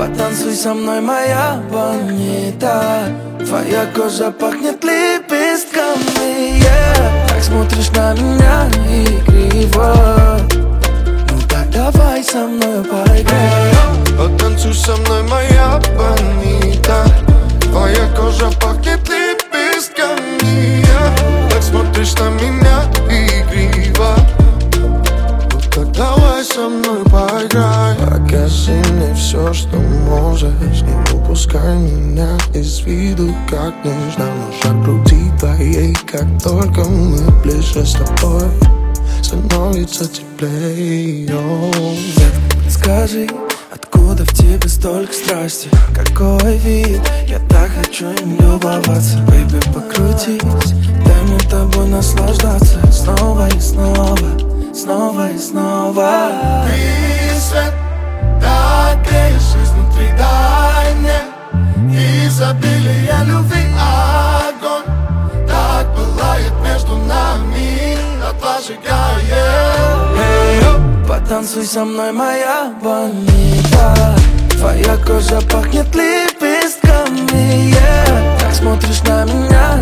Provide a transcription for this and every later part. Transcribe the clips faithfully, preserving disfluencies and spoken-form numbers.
Потанцуй со мной, моя Бонита. Твоя кожа пахнет лепестками, yeah. Так смотришь на меня игриво. Ну так давай со мной поиграем. Потанцуй со мной, моя Бонита. Твоя кожа пахнет лепестками, yeah. Так смотришь на меня игриво. Ну так давай со мной поиграй. Покажи мне все, что можешь. Не упускай меня из виду, как нежно. Нужно крутить твоей, как только мы ближе с тобой становится теплее. Скажи, откуда в тебе столько страсти? Какой вид, я так хочу им любоваться. Бэйби, покрутись, дай мне тобой наслаждаться. Снова и снова, снова и снова. Ты свет, так греешь изнутри, дай мне изобилие любви, огонь. Так пылает между нами, отважигает. Hey, потанцуй со мной, моя Бонита. Твоя кожа пахнет лепестками, yeah. Так смотришь на меня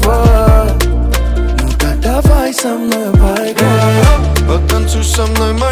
игриво. Ну так давай со мной поиграем. Потанцуй со мной, моя